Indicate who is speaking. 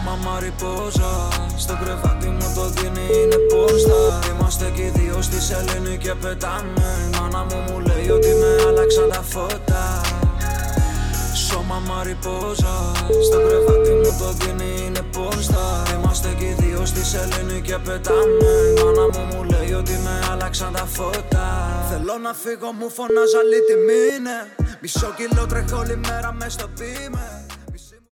Speaker 1: Σώμα μαριπόζα, στο κρεβάτι μου το δίνει είναι πόστα. Είμαστε κι οι δύο στη σελήνη και πετάμε. Η μάνα μου λέει ότι με άλλαξαν τα φώτα. Σώμα μαριπόζα, στο κρεβάτι μου το δίνει είναι πόστα. Είμαστε κι οι δύο στη σελήνη και πετάμε. Η μάνα μου λέει ότι με άλλαξαν τα φώτα. Θέλω να φύγω, μου φωνάζα, άλλη τιμή είναι. Μισό κιλό τρέχω όλη μέρα μες στο πίμε.